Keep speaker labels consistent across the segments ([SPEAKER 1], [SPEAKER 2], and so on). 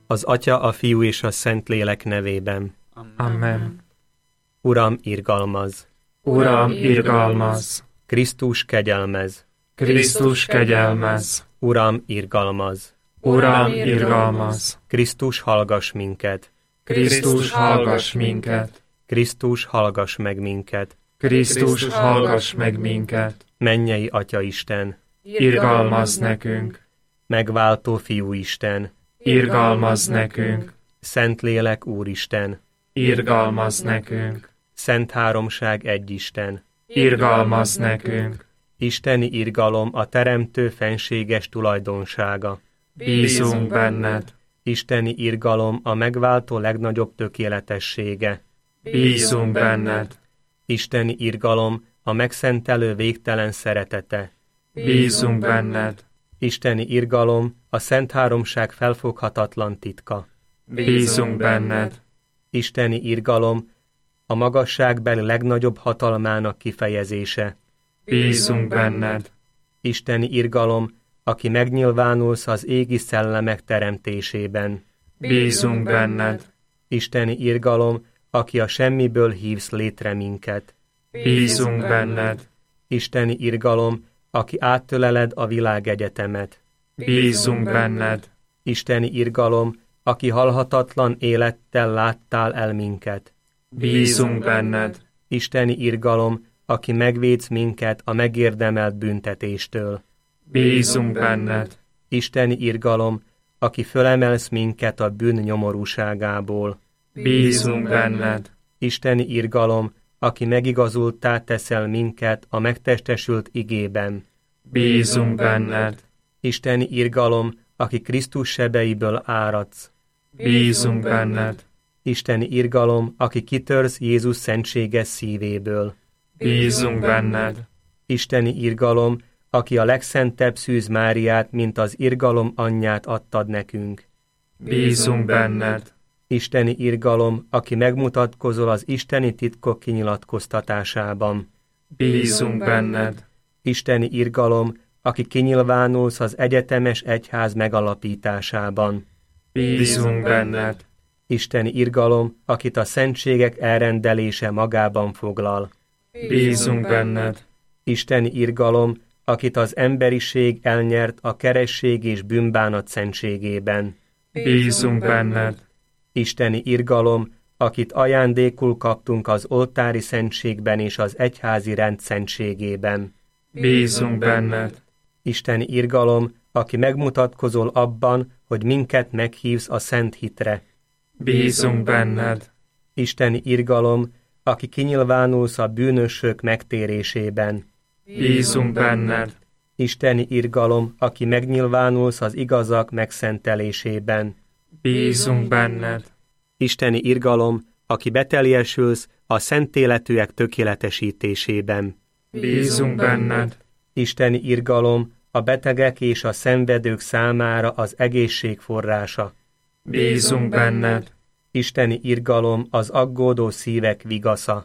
[SPEAKER 1] Az Atya, a Fiú és a Szentlélek nevében.
[SPEAKER 2] Amen.
[SPEAKER 1] Uram, irgalmazz!
[SPEAKER 2] Uram, irgalmazz!
[SPEAKER 1] Krisztus, kegyelmezz!
[SPEAKER 2] Krisztus, kegyelmezz!
[SPEAKER 1] Uram, irgalmazz!
[SPEAKER 2] Uram, irgalmazz!
[SPEAKER 1] Krisztus, hallgass minket!
[SPEAKER 2] Krisztus, hallgass minket!
[SPEAKER 1] Krisztus, hallgass meg minket!
[SPEAKER 2] Krisztus, hallgass meg minket!
[SPEAKER 1] Mennyei Atya Isten!
[SPEAKER 2] Irgalmazz nekünk!
[SPEAKER 1] Megváltó Fiú Isten!
[SPEAKER 2] Irgalmazz nekünk!
[SPEAKER 1] Szentlélek Úristen!
[SPEAKER 2] Irgalmazz nekünk!
[SPEAKER 1] Szent Háromság egy Isten!
[SPEAKER 2] Irgalmazz nekünk!
[SPEAKER 1] Isteni irgalom a Teremtő fenséges tulajdonsága.
[SPEAKER 2] Bízunk benned!
[SPEAKER 1] Isteni irgalom a megváltó legnagyobb tökéletessége.
[SPEAKER 2] Bízunk benned!
[SPEAKER 1] Isteni irgalom a megszentelő végtelen szeretete.
[SPEAKER 2] Bízunk benned!
[SPEAKER 1] Isteni irgalom a Szent Háromság felfoghatatlan titka.
[SPEAKER 2] Bízunk benned!
[SPEAKER 1] Isteni irgalom a magasságbeli legnagyobb hatalmának kifejezése.
[SPEAKER 2] Bízunk benned!
[SPEAKER 1] Isteni irgalom, aki megnyilvánulsz az égi szellemek teremtésében.
[SPEAKER 2] Bízunk benned!
[SPEAKER 1] Isteni irgalom, aki a semmiből hívsz létre minket.
[SPEAKER 2] Bízunk benned!
[SPEAKER 1] Isteni irgalom, aki áttöleled a világegyetemet.
[SPEAKER 2] Bízunk benned!
[SPEAKER 1] Isteni irgalom, aki halhatatlan élettel láttál el minket.
[SPEAKER 2] Bízunk benned!
[SPEAKER 1] Isteni irgalom, aki megvédsz minket a megérdemelt büntetéstől.
[SPEAKER 2] Bízunk benned!
[SPEAKER 1] Isteni irgalom, aki fölemelsz minket a bűn nyomorúságából.
[SPEAKER 2] Bízunk benned!
[SPEAKER 1] Isteni irgalom, aki megigazultá teszel minket a megtestesült igében.
[SPEAKER 2] Bízunk benned!
[SPEAKER 1] Isteni irgalom, aki Krisztus sebeiből áradsz.
[SPEAKER 2] Bízunk benned!
[SPEAKER 1] Isteni irgalom, aki kitörsz Jézus szentséges szívéből.
[SPEAKER 2] Bízunk benned!
[SPEAKER 1] Isteni irgalom, aki a legszentebb Szűz Máriát, mint az irgalom anyját adtad nekünk.
[SPEAKER 2] Bízunk benned!
[SPEAKER 1] Isteni irgalom, aki megmutatkozol az isteni titkok kinyilatkoztatásában.
[SPEAKER 2] Bízunk benned!
[SPEAKER 1] Isteni irgalom, aki kinyilvánulsz az egyetemes egyház megalapításában.
[SPEAKER 2] Bízunk benned!
[SPEAKER 1] Isteni irgalom, akit a szentségek elrendelése magában foglal.
[SPEAKER 2] Bízunk benned!
[SPEAKER 1] Isteni irgalom, akit az emberiség elnyert a keresség és bűnbánat szentségében.
[SPEAKER 2] Bízunk benned!
[SPEAKER 1] Isteni irgalom, akit ajándékul kaptunk az oltári szentségben és az egyházi rend szentségében.
[SPEAKER 2] Bízunk benned!
[SPEAKER 1] Isteni irgalom, aki megmutatkozol abban, hogy minket meghívsz a szent hitre.
[SPEAKER 2] Bízunk benned!
[SPEAKER 1] Isteni irgalom, aki kinyilvánulsz a bűnösök megtérésében.
[SPEAKER 2] Bízunk benned!
[SPEAKER 1] Isteni irgalom, aki megnyilvánulsz az igazak megszentelésében.
[SPEAKER 2] Bízunk benned!
[SPEAKER 1] Isteni irgalom, aki beteljesülsz a szent életűek tökéletesítésében.
[SPEAKER 2] Bízunk benned!
[SPEAKER 1] Isteni irgalom, a betegek és a szenvedők számára az egészség forrása.
[SPEAKER 2] Bízunk benned!
[SPEAKER 1] Isteni irgalom, az aggódó szívek vigasza.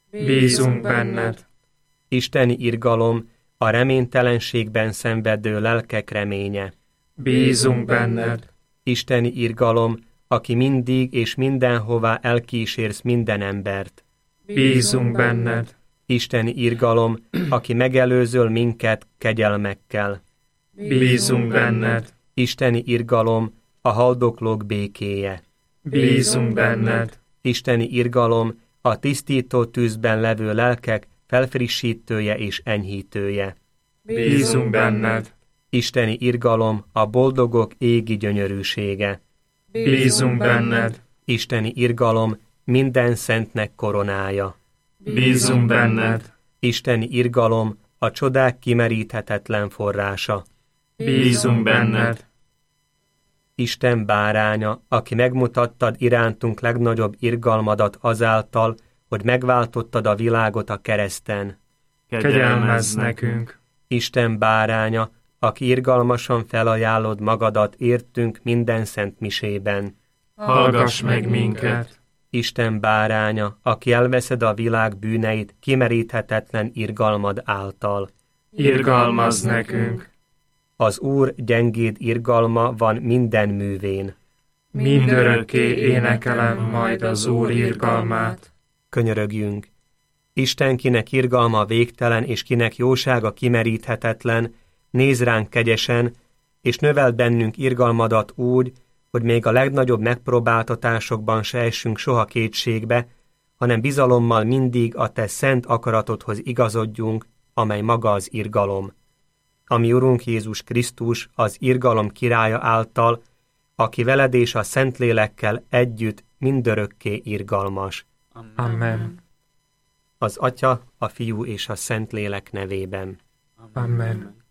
[SPEAKER 2] Bízunk benned!
[SPEAKER 1] Isteni irgalom, a reménytelenségben szenvedő lelkek reménye.
[SPEAKER 2] Bízunk benned!
[SPEAKER 1] Isteni irgalom, aki mindig és mindenhová elkísérsz minden embert.
[SPEAKER 2] Bízunk benned!
[SPEAKER 1] Isteni irgalom, aki megelőzöl minket kegyelmekkel.
[SPEAKER 2] Bízunk benned!
[SPEAKER 1] Isteni irgalom, a haldoklók békéje.
[SPEAKER 2] Bízunk benned!
[SPEAKER 1] Isteni irgalom, a tisztító tűzben levő lelkek felfrissítője és enyhítője.
[SPEAKER 2] Bízunk benned!
[SPEAKER 1] Isteni irgalom, a boldogok égi gyönyörűsége.
[SPEAKER 2] Bízunk benned!
[SPEAKER 1] Isteni irgalom, minden szentnek koronája.
[SPEAKER 2] Bízunk benned!
[SPEAKER 1] Isteni irgalom, a csodák kimeríthetetlen forrása.
[SPEAKER 2] Bízunk benned!
[SPEAKER 1] Isten báránya, aki megmutattad irántunk legnagyobb irgalmadat azáltal, hogy megváltottad a világot a kereszten.
[SPEAKER 2] Kegyelmezz nekünk!
[SPEAKER 1] Isten báránya, aki irgalmasan felajánlod magadat értünk minden szent misében.
[SPEAKER 2] Hallgass meg minket!
[SPEAKER 1] Isten báránya, aki elveszed a világ bűneit kimeríthetetlen irgalmad által.
[SPEAKER 2] Irgalmazz nekünk!
[SPEAKER 1] Az Úr gyengéd irgalma van minden művén.
[SPEAKER 2] mindörökké énekelem majd az Úr irgalmát.
[SPEAKER 1] Könyörögjünk. Isten, kinek irgalma végtelen, és kinek jósága kimeríthetetlen, nézz ránk kegyesen, és növeld bennünk irgalmadat úgy, hogy még a legnagyobb megpróbáltatásokban se essünk soha kétségbe, hanem bizalommal mindig a te szent akaratodhoz igazodjunk, amely maga az irgalom. Ami Urunk Jézus Krisztus, az irgalom királya által, aki veled és a Szentlélekkel együtt mindörökké irgalmas.
[SPEAKER 2] Amen.
[SPEAKER 1] Az Atya, a Fiú és a Szentlélek nevében.
[SPEAKER 2] Amen.